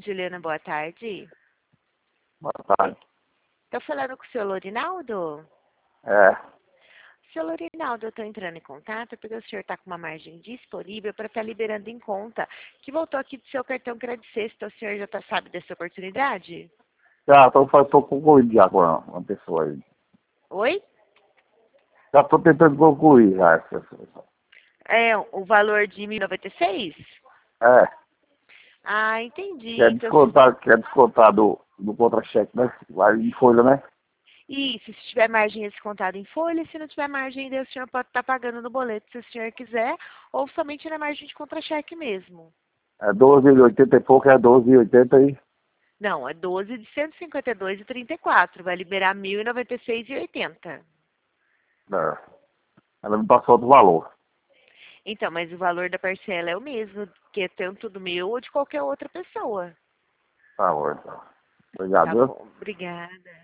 Juliana, boa tarde. Boa tarde. Estou falando com o senhor Lorinaldo? É. Senhor Lorinaldo, eu estou entrando em contato porque o senhor está com uma margem disponível para estar liberando em conta, que voltou aqui do seu cartão Crédito Sexta. O senhor já sabe dessa oportunidade? Já estou concluindo já com uma pessoa aí. Oi? Já estou tentando concluir já essa pessoa. É o valor de 1.096? É. Ah, entendi. Quer descontar do contra-cheque, né? Vai em folha, né? Isso, se tiver margem é descontado em folha, se não tiver margem, daí o senhor pode estar pagando no boleto, se o senhor quiser, ou somente na margem de contra-cheque mesmo. É 12,80 e pouco, é 12,80 e... Não, é 12 de 152,34. Vai liberar 1.096,80. É. Ela me passou do valor. Então, mas o valor da parcela é o mesmo, que é tanto do meu ou de qualquer outra pessoa. Tá bom, então. Obrigado, Tá viu? bom, obrigada.